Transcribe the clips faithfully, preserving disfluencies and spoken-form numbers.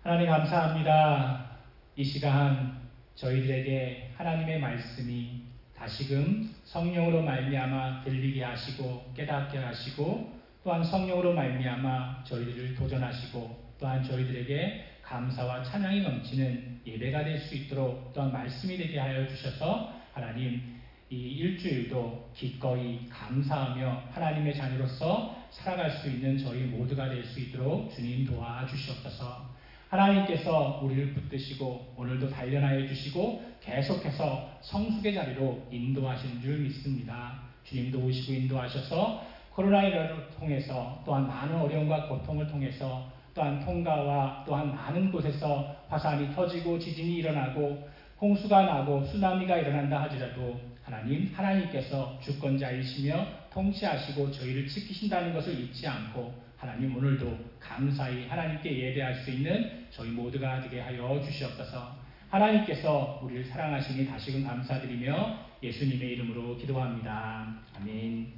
하나님 감사합니다. 이 시간 저희들에게 하나님의 말씀이 다시금 성령으로 말미암아 들리게 하시고 깨닫게 하시고 또한 성령으로 말미암아 저희들을 도전하시고 또한 저희들에게 감사와 찬양이 넘치는 예배가 될 수 있도록 또한 말씀이 되게 하여 주셔서 하나님 이 일주일도 기꺼이 감사하며 하나님의 자녀로서 살아갈 수 있는 저희 모두가 될 수 있도록 주님 도와주시옵소서. 하나님께서 우리를 붙드시고 오늘도 단련하여 주시고 계속해서 성숙의 자리로 인도하시는 줄 믿습니다. 주님 도우시고 인도하셔서 코로나십구를 통해서 또한 많은 어려움과 고통을 통해서 또한 통가와 또한 많은 곳에서 화산이 터지고 지진이 일어나고 홍수가 나고 쓰나미가 일어난다 하더라도 하나님, 하나님께서 주권자이시며 통치하시고 저희를 지키신다는 것을 잊지 않고 하나님 오늘도 감사히 하나님께 예배할 수 있는 저희 모두가 되게 하여 주시옵소서. 하나님께서 우리를 사랑하시니 다시금 감사드리며 예수님의 이름으로 기도합니다. 아멘.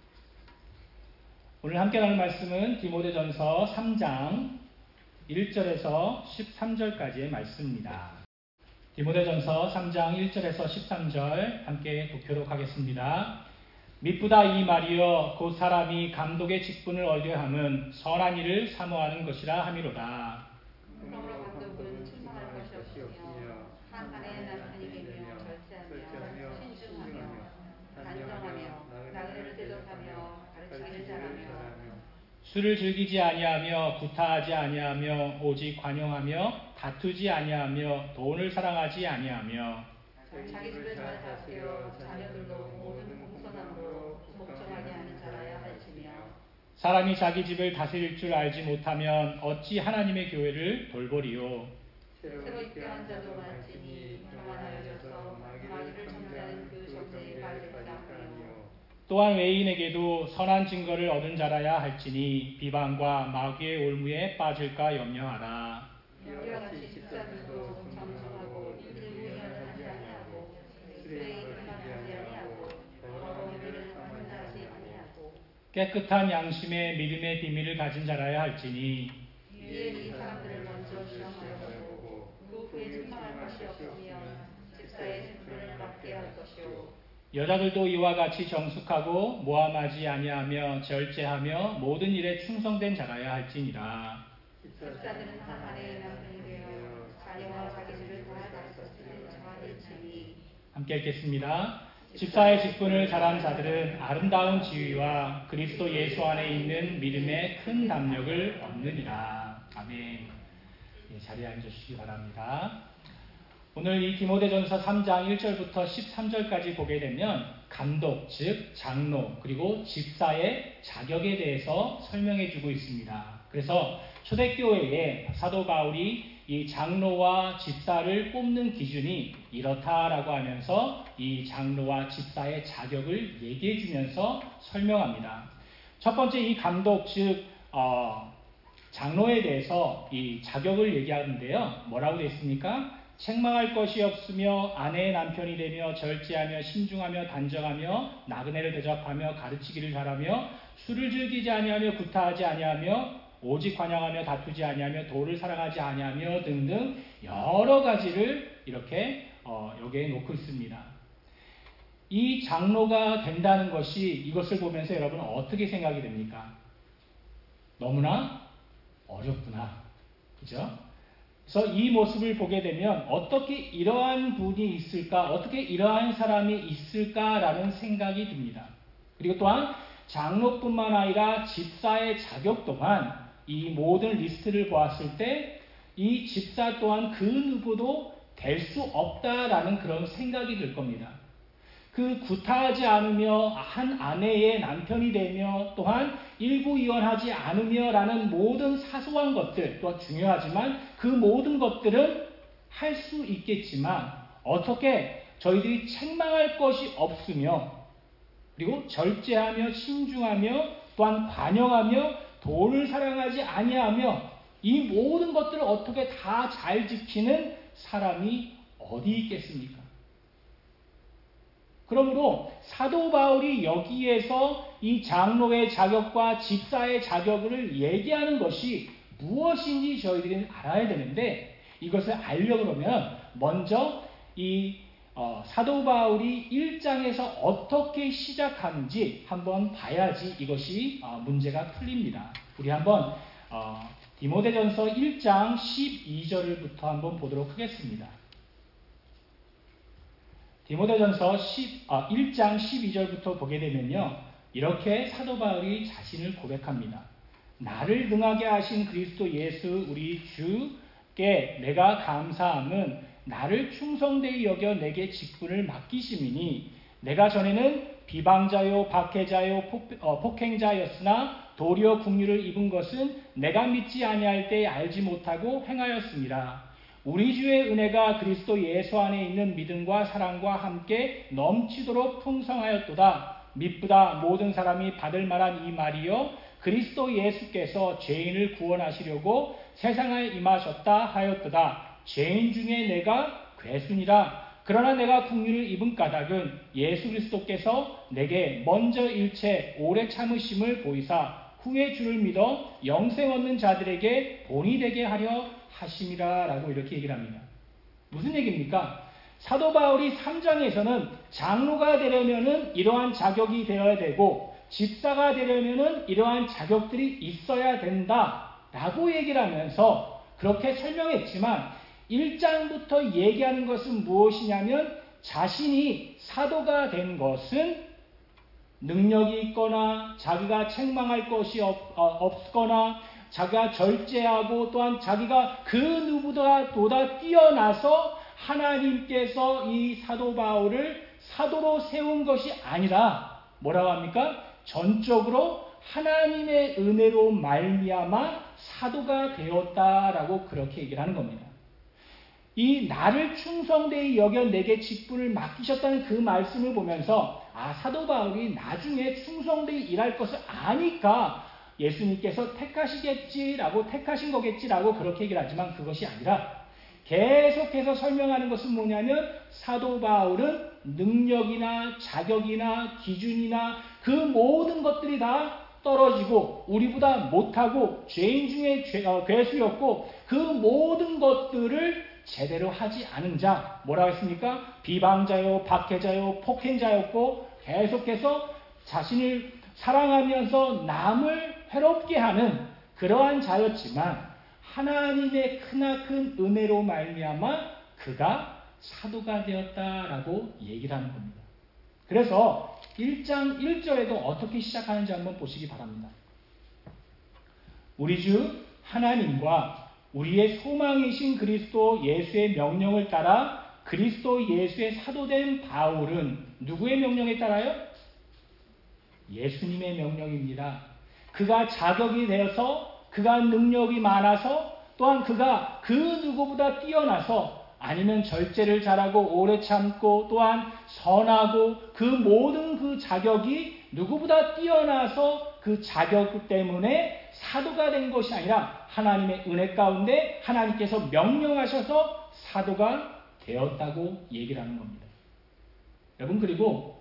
오늘 함께 나눌 말씀은 디모데전서 삼 장 일 절에서 십삼 절까지의 말씀입니다. 디모데전서 삼 장 일 절에서 십삼 절 함께 독표록 하겠습니다. 미쁘다 이 말이여 곧 사람이 감독의 직분을 얻려 함은 선한 일을 사모하는 것이라 함이로다. 그러므로 감독은 충성할 것이 없으며 한 아내의 남편이 되며 절제하며 신중하며 단정하며 나그네를 대접하며 가르치기를 잘하며 술을 즐기지 아니하며 구타하지 아니하며 오직 관용하며 다투지 아니하며 돈을 사랑하지 아니하며 자기 집을 잘 다스려 자녀들도 모든 공손함으로 복종하게 하는 자라야 할지며 사람이 자기 집을 다스릴 줄 알지 못하면 어찌 하나님의 교회를 돌보리요. 새로 입교한 자도 많지니 교만하여져서 마귀를 정죄하는 그 정죄에 빠질지 않으며 또한 외인에게도 선한 증거를 얻은 자라야 할지니 비방과 마귀의 올무에 빠질까 염려하라. 이와 같이 집사들도 정성하고 일을 위하지 아니하고 술에 일하지 아니하고 더러운 일을 한다지 아니하고 깨끗한 양심의 믿음의 비밀을 가진 자라야 할지니 이에 이 사람들을 먼저 시험하여 보고 그 후에 책망할 것이 없으면 집사의 직분을 맡게 할 것이요 여자들도 이와 같이 정숙하고 모함하지 아니하며 절제하며 모든 일에 충성된 자라야 할지니라. 집사들은 한 아내의 남편이 되어 자녀와 자기 집을 잘 다스리는 자가 될지니 함께 읽겠습니다. 집사의 직분을 잘한 자들은 아름다운 지위와 그리스도 예수 안에 있는 믿음의 큰 담력을 얻느니라. 아멘. 예, 자리에 앉으시기 바랍니다. 오늘 이 디모데전서 삼 장 일 절부터 십삼 절까지 보게 되면 감독, 즉 장로, 그리고 집사의 자격에 대해서 설명해 주고 있습니다. 그래서 초대교회에 사도 바울이 이 장로와 집사를 뽑는 기준이 이렇다라고 하면서 이 장로와 집사의 자격을 얘기해 주면서 설명합니다. 첫 번째 이 감독, 즉 어, 장로에 대해서 이 자격을 얘기하는데요. 뭐라고 되어 있습니까? 책망할 것이 없으며 아내의 남편이 되며 절제하며 신중하며 단정하며 나그네를 대접하며 가르치기를 잘하며 술을 즐기지 아니하며 구타하지 아니하며 오직 관용하며 다투지 아니하며 도를 사랑하지 아니하며 등등 여러 가지를 이렇게 어, 여기에 놓고 있습니다. 이 장로가 된다는 것이 이것을 보면서 여러분 어떻게 생각이 됩니까? 너무나 어렵구나. 그죠? 그래서 이 모습을 보게 되면 어떻게 이러한 분이 있을까? 어떻게 이러한 사람이 있을까라는 생각이 듭니다. 그리고 또한 장로뿐만 아니라 집사의 자격 또한 이 모든 리스트를 보았을 때 이 집사 또한 그 누구도 될 수 없다라는 그런 생각이 들 겁니다. 그 구타하지 않으며 한 아내의 남편이 되며 또한 일구이원하지 않으며 라는 모든 사소한 것들 또한 중요하지만 그 모든 것들은 할 수 있겠지만 어떻게 저희들이 책망할 것이 없으며 그리고 절제하며 신중하며 또한 관용하며 도를 사랑하지 아니하며 이 모든 것들을 어떻게 다 잘 지키는 사람이 어디 있겠습니까? 그러므로 사도 바울이 여기에서 이 장로의 자격과 집사의 자격을 얘기하는 것이 무엇인지 저희들이 알아야 되는데 이것을 알려고 그러면 먼저 이 어, 사도 바울이 일 장에서 어떻게 시작하는지 한번 봐야지 이것이 어, 문제가 풀립니다. 우리 한번 어, 디모데전서 일 장 십이 절부터 한번 보도록 하겠습니다. 디모데전서 어, 일 장 십이 절부터 보게 되면요, 이렇게 사도 바울이 자신을 고백합니다. 나를 능하게 하신 그리스도 예수 우리 주께 내가 감사함은 나를 충성되이 여겨 내게 직분을 맡기심이니 내가 전에는 비방자요 박해자요 폭행자였으나 도리어 긍휼을 입은 것은 내가 믿지 아니할 때 알지 못하고 행하였습니다. 우리 주의 은혜가 그리스도 예수 안에 있는 믿음과 사랑과 함께 넘치도록 풍성하였도다. 미쁘다 모든 사람이 받을 만한 이 말이요 그리스도 예수께서 죄인을 구원하시려고 세상에 임하셨다 하였도다. 죄인 중에 내가 괴순이라. 그러나 내가 긍휼을 입은 까닭은 예수 그리스도께서 내게 먼저 일체 오래 참으심을 보이사 후에 주를 믿어 영생 얻는 자들에게 본이 되게 하려 하심이라 라고 이렇게 얘기를 합니다. 무슨 얘기입니까? 사도 바울이 삼 장에서는 장로가 되려면은 이러한 자격이 되어야 되고 집사가 되려면은 이러한 자격들이 있어야 된다 라고 얘기를 하면서 그렇게 설명했지만 일 장부터 얘기하는 것은 무엇이냐면 자신이 사도가 된 것은 능력이 있거나 자기가 책망할 것이 없, 어, 없거나 자기가 절제하고 또한 자기가 그 누구보다 뛰어나서 하나님께서 이 사도 바울을 사도로 세운 것이 아니라 뭐라고 합니까? 전적으로 하나님의 은혜로 말미암아 사도가 되었다라고 그렇게 얘기를 하는 겁니다. 이 나를 충성되이 여겨 내게 직분을 맡기셨다는 그 말씀을 보면서 아 사도 바울이 나중에 충성되이 일할 것을 아니까 예수님께서 택하시겠지라고 택하신 거겠지라고 그렇게 얘기를 하지만 그것이 아니라 계속해서 설명하는 것은 뭐냐면 사도 바울은 능력이나 자격이나 기준이나 그 모든 것들이 다 떨어지고 우리보다 못하고 죄인 중에 죄, 어, 괴수였고 그 모든 것들을 제대로 하지 않은 자 뭐라고 했습니까? 비방자요 박해자요 폭행자였고 계속해서 자신을 사랑하면서 남을 괴롭게 하는 그러한 자였지만 하나님의 크나큰 은혜로 말미암아 그가 사도가 되었다라고 얘기를 하는 겁니다. 그래서 일 장 일 절에도 어떻게 시작하는지 한번 보시기 바랍니다. 우리 주 하나님과 우리의 소망이신 그리스도 예수의 명령을 따라 그리스도 예수의 사도된 바울은 누구의 명령에 따라요? 예수님의 명령입니다. 그가 자격이 되어서 그가 능력이 많아서 또한 그가 그 누구보다 뛰어나서 아니면 절제를 잘하고 오래 참고 또한 선하고 그 모든 그 자격이 누구보다 뛰어나서 그 자격 때문에 사도가 된 것이 아니라 하나님의 은혜 가운데 하나님께서 명령하셔서 사도가 되었다고 얘기를 하는 겁니다. 여러분 그리고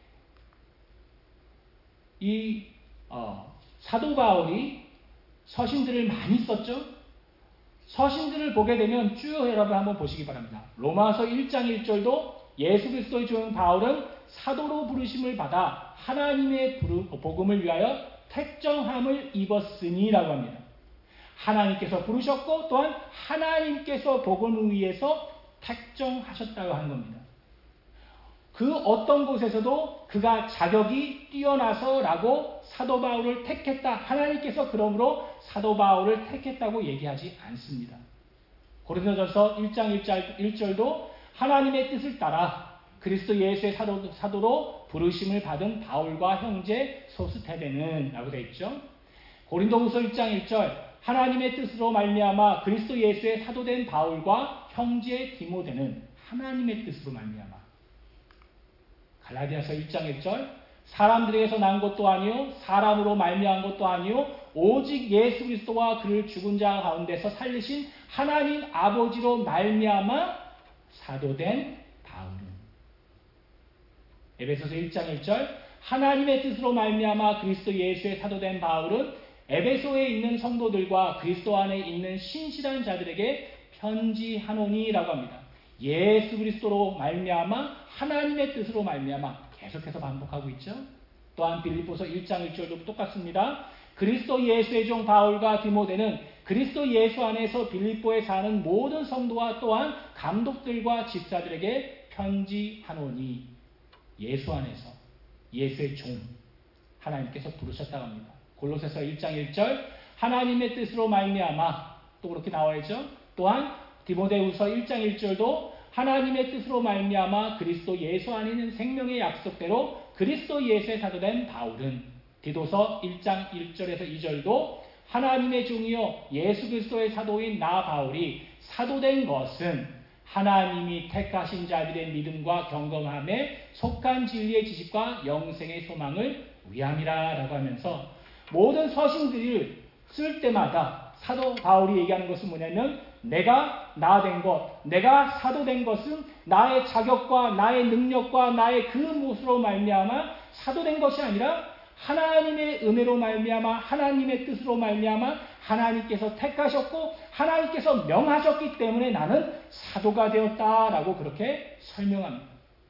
이 어, 사도 바울이 서신들을 많이 썼죠. 서신들을 보게 되면 쭉 여러분 한번 보시기 바랍니다. 로마서 일 장 일 절도 예수 그리스도의 종 바울은 사도로 부르심을 받아 하나님의 복음을 위하여 택정함을 입었으니라고 합니다. 하나님께서 부르셨고 또한 하나님께서 복음을 위해서 택정하셨다고 하는 겁니다. 그 어떤 곳에서도 그가 자격이 뛰어나서라고 사도 바울을 택했다. 하나님께서 그러므로 사도 바울을 택했다고 얘기하지 않습니다. 고린도전서 일 장 일 절도 하나님의 뜻을 따라 그리스도 예수의 사도, 사도로 부르심을 받은 바울과 형제 소스테데는 라고 되어 있죠. 고린도후서 일 장 일 절 하나님의 뜻으로 말미암아 그리스도 예수의 사도된 바울과 형제 디모데는 하나님의 뜻으로 말미암아 갈라디아서 일 장 일 절 사람들에게서 난 것도 아니요 사람으로 말미암은 것도 아니요 오직 예수 그리스도와 그를 죽은 자 가운데서 살리신 하나님 아버지로 말미암아 사도된 바울은 에베소서 일 장 일 절 하나님의 뜻으로 말미암아 그리스도 예수의 사도된 바울은 에베소에 있는 성도들과 그리스도 안에 있는 신실한 자들에게 편지하노니라고 합니다. 예수 그리스도로 말미암아 하나님의 뜻으로 말미암아 계속해서 반복하고 있죠. 또한 빌립보서 일 장 일 절도 똑같습니다. 그리스도 예수의 종 바울과 디모데는 그리스도 예수 안에서 빌립보에 사는 모든 성도와 또한 감독들과 집사들에게 편지하노니, 예수 안에서 예수의 종 하나님께서 부르셨다고 합니다. 골로새서 일 장 일 절 하나님의 뜻으로 말미암아, 또 그렇게 나와야죠. 또한 디모데후서 일 장 일 절도 하나님의 뜻으로 말미암아 그리스도 예수 안에 있는 생명의 약속대로 그리스도 예수의 사도된 바울은, 디도서 일 장 일 절에서 이 절도 하나님의 종이요 예수 그리스도의 사도인 나 바울이 사도된 것은 하나님이 택하신 자들의 믿음과 경건함에 속한 진리의 지식과 영생의 소망을 위함이라 라고 하면서, 모든 서신들을 쓸 때마다 사도 바울이 얘기하는 것은 뭐냐면, 내가 나 된 것, 내가 사도된 것은 나의 자격과 나의 능력과 나의 그 무엇으로 말미암아 사도된 것이 아니라 하나님의 은혜로 말미암아 하나님의 뜻으로 말미암아 하나님께서 택하셨고 하나님께서 명하셨기 때문에 나는 사도가 되었다라고 그렇게 설명합니다.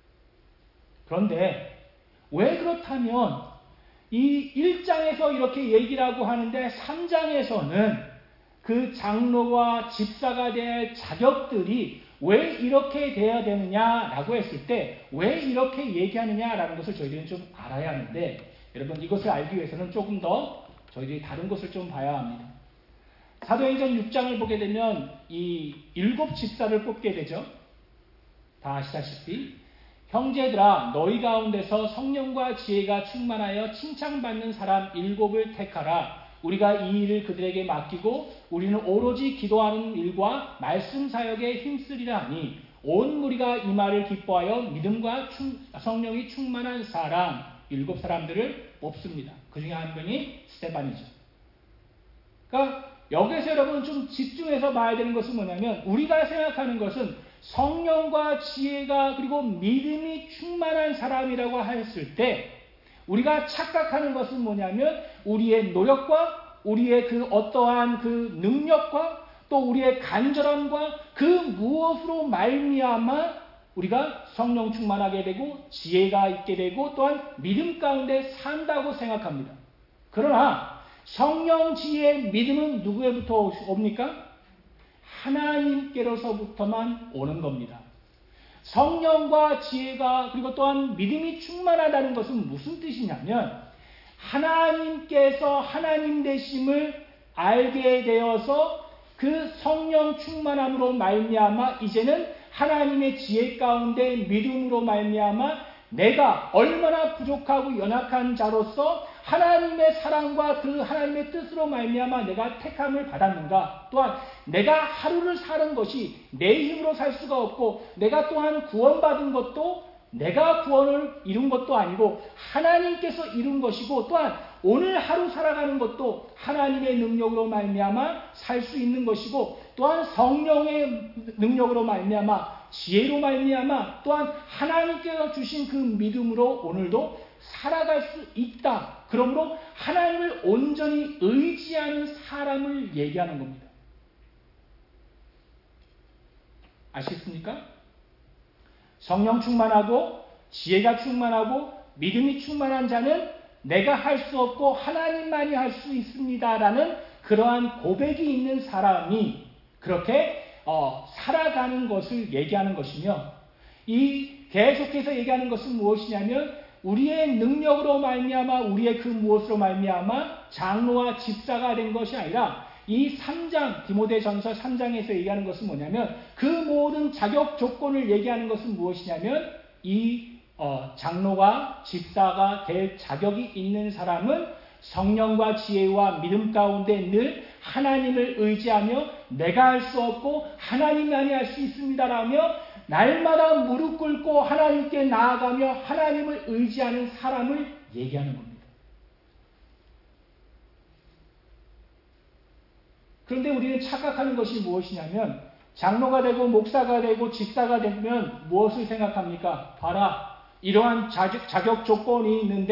그런데 왜 그렇다면 이 일 장에서 이렇게 얘기를 하고 하는데 삼 장에서는 그 장로와 집사가 될 자격들이 왜 이렇게 돼야 되느냐라고 했을 때 왜 이렇게 얘기하느냐라는 것을 저희들은 좀 알아야 하는데, 여러분 이것을 알기 위해서는 조금 더 저희들이 다른 것을 좀 봐야 합니다. 사도행전 육 장을 보게 되면 이 일곱 집사를 뽑게 되죠. 다 아시다시피 형제들아 너희 가운데서 성령과 지혜가 충만하여 칭찬받는 사람 일곱을 택하라. 우리가 이 일을 그들에게 맡기고 우리는 오로지 기도하는 일과 말씀 사역에 힘쓰리라 하니 온 무리가 이 말을 기뻐하여 믿음과 충, 성령이 충만한 사람 일곱 사람들을 뽑습니다. 그 중에 한 명이 스데반이죠. 그러니까 여기서 여러분 좀 집중해서 봐야 되는 것은 뭐냐면, 우리가 생각하는 것은 성령과 지혜가 그리고 믿음이 충만한 사람이라고 했을 때 우리가 착각하는 것은 뭐냐면, 우리의 노력과 우리의 그 어떠한 그 능력과 또 우리의 간절함과 그 무엇으로 말미암아 우리가 성령 충만하게 되고 지혜가 있게 되고 또한 믿음 가운데 산다고 생각합니다. 그러나 성령, 지혜, 믿음은 누구에부터 옵니까? 하나님께로서부터만 오는 겁니다. 성령과 지혜가 그리고 또한 믿음이 충만하다는 것은 무슨 뜻이냐면, 하나님께서 하나님 되심을 알게 되어서 그 성령 충만함으로 말미암아 이제는 하나님의 지혜 가운데 믿음으로 말미암아 내가 얼마나 부족하고 연약한 자로서 하나님의 사랑과 그 하나님의 뜻으로 말미암아 내가 택함을 받았는가, 또한 내가 하루를 사는 것이 내 힘으로 살 수가 없고 내가 또한 구원받은 것도 내가 구원을 이룬 것도 아니고 하나님께서 이룬 것이고, 또한 오늘 하루 살아가는 것도 하나님의 능력으로 말미암아 살 수 있는 것이고, 또한 성령의 능력으로 말미암아 지혜로 말미암아 또한 하나님께서 주신 그 믿음으로 오늘도 살아갈 수 있다. 그러므로 하나님을 온전히 의지하는 사람을 얘기하는 겁니다. 아시겠습니까? 성령 충만하고 지혜가 충만하고 믿음이 충만한 자는 내가 할 수 없고 하나님만이 할 수 있습니다라는 그러한 고백이 있는 사람이 그렇게 어, 살아가는 것을 얘기하는 것이며, 이 계속해서 얘기하는 것은 무엇이냐면, 우리의 능력으로 말미암아 우리의 그 무엇으로 말미암아 장로와 집사가 된 것이 아니라 이 삼 장 디모데전서 삼 장에서 얘기하는 것은 뭐냐면, 그 모든 자격 조건을 얘기하는 것은 무엇이냐면, 이 어, 장로가 집사가 될 자격이 있는 사람은 성령과 지혜와 믿음 가운데 늘 하나님을 의지하며 내가 할 수 없고 하나님만이 할 수 있습니다라며 날마다 무릎 꿇고 하나님께 나아가며 하나님을 의지하는 사람을 얘기하는 겁니다. 그런데 우리는 착각하는 것이 무엇이냐면, 장로가 되고 목사가 되고 집사가 되면 무엇을 생각합니까? 봐라, 이러한 자격, 자격 조건이 있는데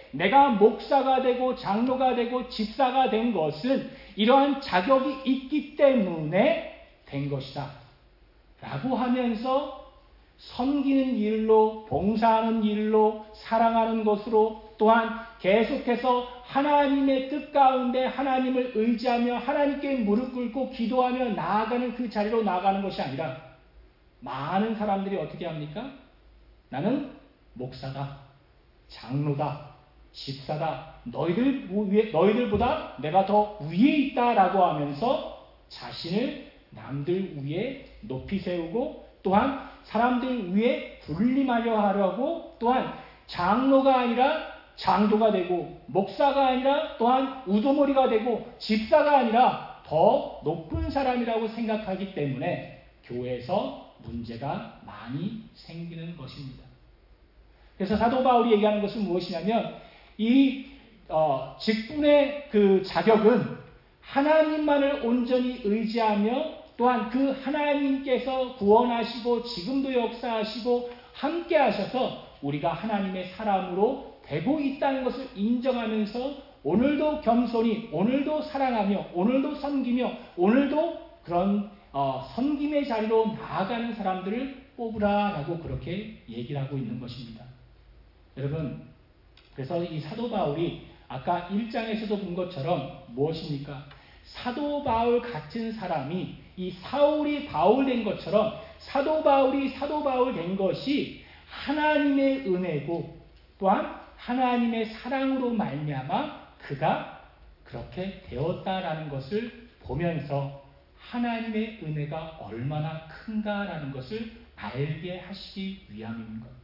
내가 목사가 되고 장로가 되고 집사가 된 것은 이러한 자격이 있기 때문에 된 것이다 라고 하면서 섬기는 일로, 봉사하는 일로, 사랑하는 것으로, 또한 계속해서 하나님의 뜻 가운데 하나님을 의지하며 하나님께 무릎 꿇고 기도하며 나아가는 그 자리로 나아가는 것이 아니라, 많은 사람들이 어떻게 합니까? 나는 목사다, 장로다, 집사다, 너희들 위에, 너희들보다 내가 더 위에 있다라고 하면서 자신을 남들 위에 높이 세우고, 또한 사람들 위에 군림하려 하려고, 또한 장로가 아니라 장도가 되고, 목사가 아니라 또한 우두머리가 되고, 집사가 아니라 더 높은 사람이라고 생각하기 때문에 교회에서 문제가 많이 생기는 것입니다. 그래서 사도 바울이 얘기하는 것은 무엇이냐면, 이 어, 직분의 그 자격은 하나님만을 온전히 의지하며, 또한 그 하나님께서 구원하시고 지금도 역사하시고 함께 하셔서 우리가 하나님의 사람으로 되고 있다는 것을 인정하면서 오늘도 겸손히, 오늘도 사랑하며, 오늘도 섬기며, 오늘도 그런 어, 섬김의 자리로 나아가는 사람들을 뽑으라라고 그렇게 얘기를 하고 있는 것입니다. 여러분, 그래서 이 사도 바울이 아까 일 장에서도 본 것처럼 무엇입니까? 사도 바울 같은 사람이, 이 사울이 바울 된 것처럼 사도 바울이 사도 바울 된 것이 하나님의 은혜고, 또한 하나님의 사랑으로 말미암아 그가 그렇게 되었다라는 것을 보면서 하나님의 은혜가 얼마나 큰가라는 것을 알게 하시기 위함인 겁니다.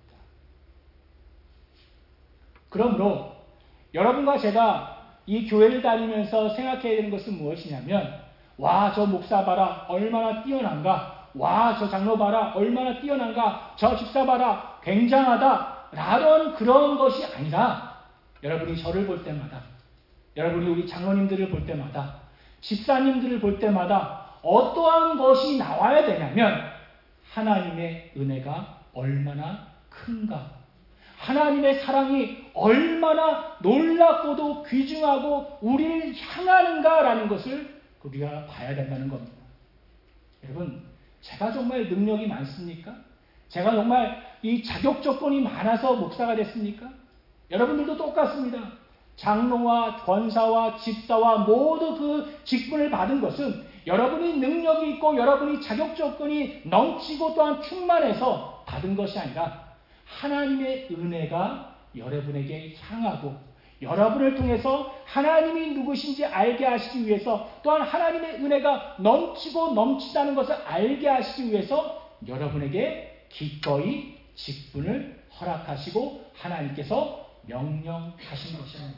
그러므로 여러분과 제가 이 교회를 다니면서 생각해야 되는 것은 무엇이냐면, 와, 저 목사 봐라, 얼마나 뛰어난가. 와, 저 장로 봐라, 얼마나 뛰어난가. 저 집사 봐라, 굉장하다. 라던 그런 것이 아니라, 여러분이 저를 볼 때마다, 여러분이 우리 장로님들을 볼 때마다, 집사님들을 볼 때마다 어떠한 것이 나와야 되냐면, 하나님의 은혜가 얼마나 큰가, 하나님의 사랑이 얼마나 놀랍고도 귀중하고 우리를 향하는가라는 것을 우리가 봐야 된다는 겁니다. 여러분, 제가 정말 능력이 많습니까? 제가 정말 이 자격 조건이 많아서 목사가 됐습니까? 여러분들도 똑같습니다. 장로와 권사와 집사와 모두 그 직분을 받은 것은 여러분이 능력이 있고 여러분이 자격 조건이 넘치고 또한 충만해서 받은 것이 아니라 하나님의 은혜가 여러분에게 향하고, 여러분을 통해서 하나님이 누구신지 알게 하시기 위해서, 또한 하나님의 은혜가 넘치고 넘치다는 것을 알게 하시기 위해서 여러분에게 기꺼이 직분을 허락하시고 하나님께서 명령하신 것입니다.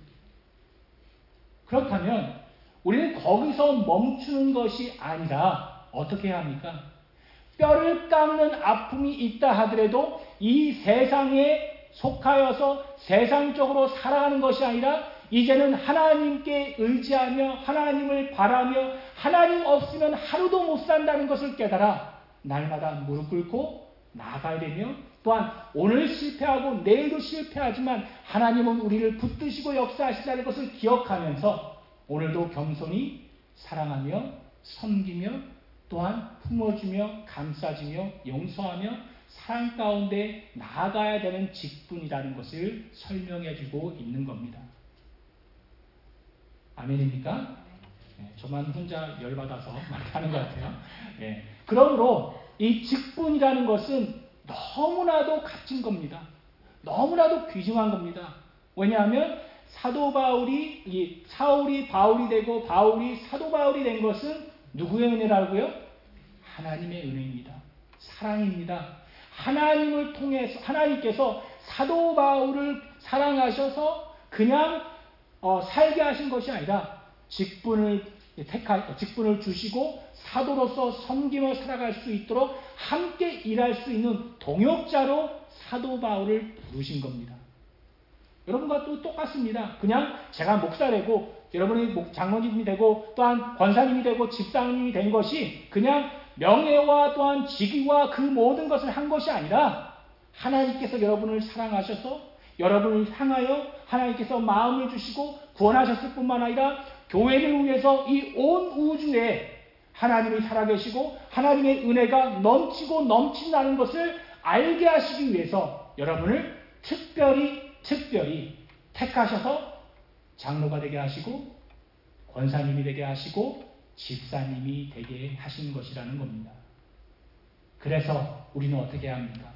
그렇다면 우리는 거기서 멈추는 것이 아니라 어떻게 해야 합니까? 뼈를 깎는 아픔이 있다 하더라도 이 세상에 속하여서 세상적으로 살아가는 것이 아니라 이제는 하나님께 의지하며 하나님을 바라며 하나님 없으면 하루도 못 산다는 것을 깨달아 날마다 무릎 꿇고 나아가야 되며, 또한 오늘 실패하고 내일도 실패하지만 하나님은 우리를 붙드시고 역사하시다는 것을 기억하면서 오늘도 겸손히 사랑하며 섬기며 또한 품어주며 감싸주며 용서하며 사랑 가운데 나아가야 되는 직분이라는 것을 설명해주고 있는 겁니다. 아멘입니까? 네, 저만 혼자 열받아서 말하는 것 같아요. 네, 그러므로 이 직분이라는 것은 너무나도 값진 겁니다. 너무나도 귀중한 겁니다. 왜냐하면 사도 바울이, 이 사울이 바울이 되고 바울이 사도 바울이 된 것은 누구의 은혜라고요? 하나님의 은혜입니다. 사랑입니다. 하나님을 통해서, 하나님께서 사도 바울을 사랑하셔서 그냥 어, 살게 하신 것이 아니라 직분을 택하, 직분을 주시고 사도로서 섬기며 살아갈 수 있도록 함께 일할 수 있는 동역자로 사도 바울을 부르신 겁니다. 여러분과 또 똑같습니다. 그냥 제가 목사 되고 여러분이 장로님이 되고 또한 권사님이 되고 집사님이 된 것이 그냥 명예와 또한 직위와 그 모든 것을 한 것이 아니라 하나님께서 여러분을 사랑하셔서 여러분을 향하여 하나님께서 마음을 주시고 구원하셨을 뿐만 아니라 교회를 위해서 이 온 우주에 하나님이 살아계시고 하나님의 은혜가 넘치고 넘친다는 것을 알게 하시기 위해서 여러분을 특별히 특별히 택하셔서 장로가 되게 하시고 권사님이 되게 하시고 집사님이 되게 하신 것이라는 겁니다. 그래서 우리는 어떻게 해야 합니까?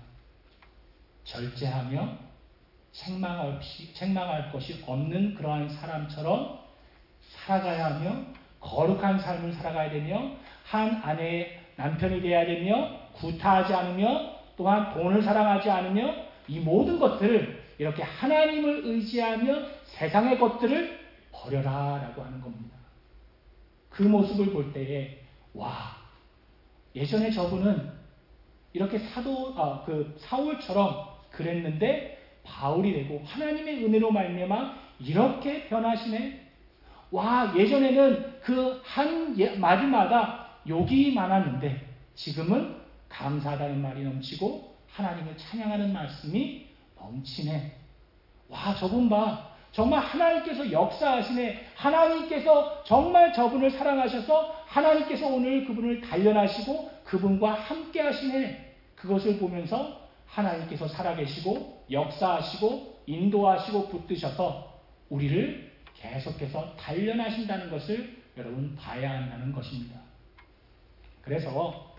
절제하며 책망할, 없이, 책망할 것이 없는 그러한 사람처럼 살아가야 하며 거룩한 삶을 살아가야 되며 한 아내의 남편이 되어야 되며 구타하지 않으며 또한 돈을 사랑하지 않으며 이 모든 것들을 이렇게 하나님을 의지하며 세상의 것들을 버려라 라고 하는 겁니다. 그 모습을 볼 때에 와, 예전에 저분은 이렇게 사도 아, 그 사울처럼 그랬는데 바울이 되고 하나님의 은혜로 말미암아 이렇게 변하시네. 와, 예전에는 그 한 마디마다 욕이 많았는데 지금은 감사하다는 말이 넘치고 하나님을 찬양하는 말씀이 넘치네. 와, 저분 봐. 정말 하나님께서 역사하시네. 하나님께서 정말 저분을 사랑하셔서 하나님께서 오늘 그분을 단련하시고 그분과 함께 하시네. 그것을 보면서 하나님께서 살아계시고 역사하시고 인도하시고 붙드셔서 우리를 계속해서 단련하신다는 것을 여러분 봐야 한다는 것입니다. 그래서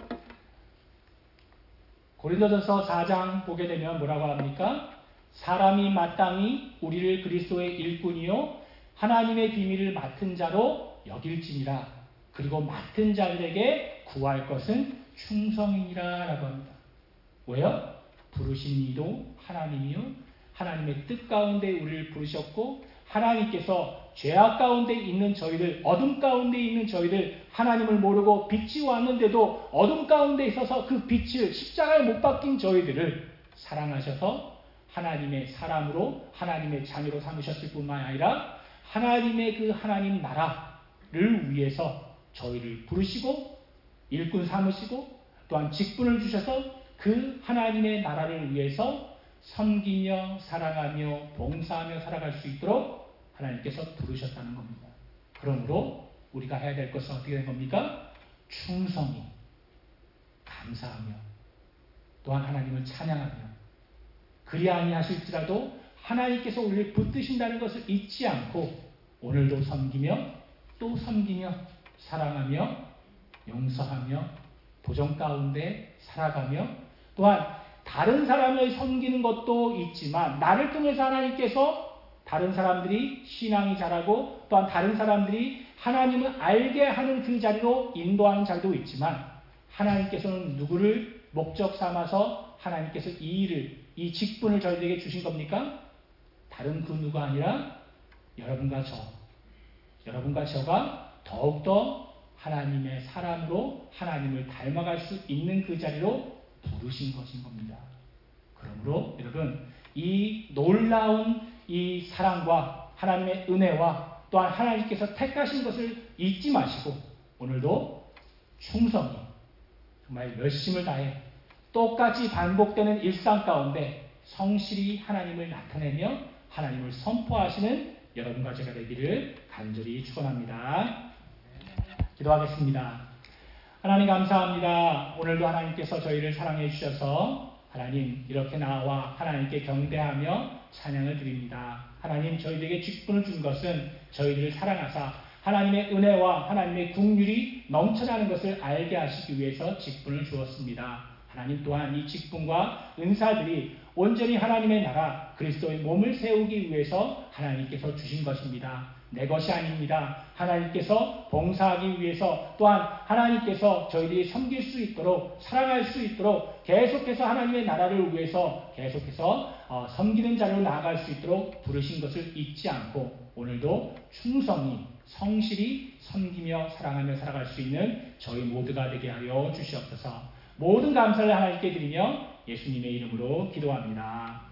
고린도전서 사 장 보게 되면 뭐라고 합니까? 사람이 마땅히 우리를 그리스도의 일꾼이요 하나님의 비밀을 맡은 자로 여길지니라. 그리고 맡은 자들에게 구할 것은 충성이니라 라고 합니다. 왜요? 부르신 이도 하나님이요 하나님의 뜻 가운데 우리를 부르셨고 하나님께서 죄악 가운데 있는 저희들, 어둠 가운데 있는 저희들, 하나님을 모르고 빛이 왔는데도 어둠 가운데 있어서 그 빛을 십자가에 못 박힌 저희들을 사랑하셔서 하나님의 사람으로 하나님의 자녀로 삼으셨을 뿐만 아니라 하나님의 그 하나님 나라를 위해서 저희를 부르시고 일꾼 삼으시고 또한 직분을 주셔서 그 하나님의 나라를 위해서 섬기며 사랑하며 봉사하며 살아갈 수 있도록 하나님께서 부르셨다는 겁니다. 그러므로 우리가 해야 될 것은 어떻게 된 겁니까? 충성히 감사하며 또한 하나님을 찬양하며 그리 아니하실지라도 하나님께서 우리를 붙드신다는 것을 잊지 않고 오늘도 섬기며 또 섬기며 사랑하며 용서하며 도전 가운데 살아가며 또한 다른 사람을 섬기는 것도 있지만 나를 통해서 하나님께서 다른 사람들이 신앙이 자라고 또한 다른 사람들이 하나님을 알게 하는 그 자리로 인도하는 자리도 있지만 하나님께서는 누구를 목적 삼아서 하나님께서 이 일을 이 직분을 저희에게 주신 겁니까? 다른 그 누가 아니라 여러분과 저 여러분과 저가 더욱더 하나님의 사람으로 하나님을 닮아갈 수 있는 그 자리로 부르신 것인 겁니다. 그러므로 여러분 이 놀라운 이 사랑과 하나님의 은혜와 또한 하나님께서 택하신 것을 잊지 마시고 오늘도 충성히 정말 열심을 다해 똑같이 반복되는 일상 가운데 성실히 하나님을 나타내며 하나님을 선포하시는 여러분과 제가 되기를 간절히 축원합니다. 기도하겠습니다. 하나님 감사합니다. 오늘도 하나님께서 저희를 사랑해 주셔서 하나님 이렇게 나와 하나님께 경배하며 찬양을 드립니다. 하나님 저희들에게 직분을 준 것은 저희들을 사랑하사 하나님의 은혜와 하나님의 긍휼이 넘쳐나는 것을 알게 하시기 위해서 직분을 주었습니다. 하나님 또한 이 직분과 은사들이 온전히 하나님의 나라 그리스도의 몸을 세우기 위해서 하나님께서 주신 것입니다. 내 것이 아닙니다. 하나님께서 봉사하기 위해서 또한 하나님께서 저희들이 섬길 수 있도록 사랑할 수 있도록 계속해서 하나님의 나라를 위해서 계속해서 어, 섬기는 자리로 나아갈 수 있도록 부르신 것을 잊지 않고 오늘도 충성히 성실히 섬기며 사랑하며 살아갈 수 있는 저희 모두가 되게 하여 주시옵소서. 모든 감사를 하나님께 드리며 예수님의 이름으로 기도합니다.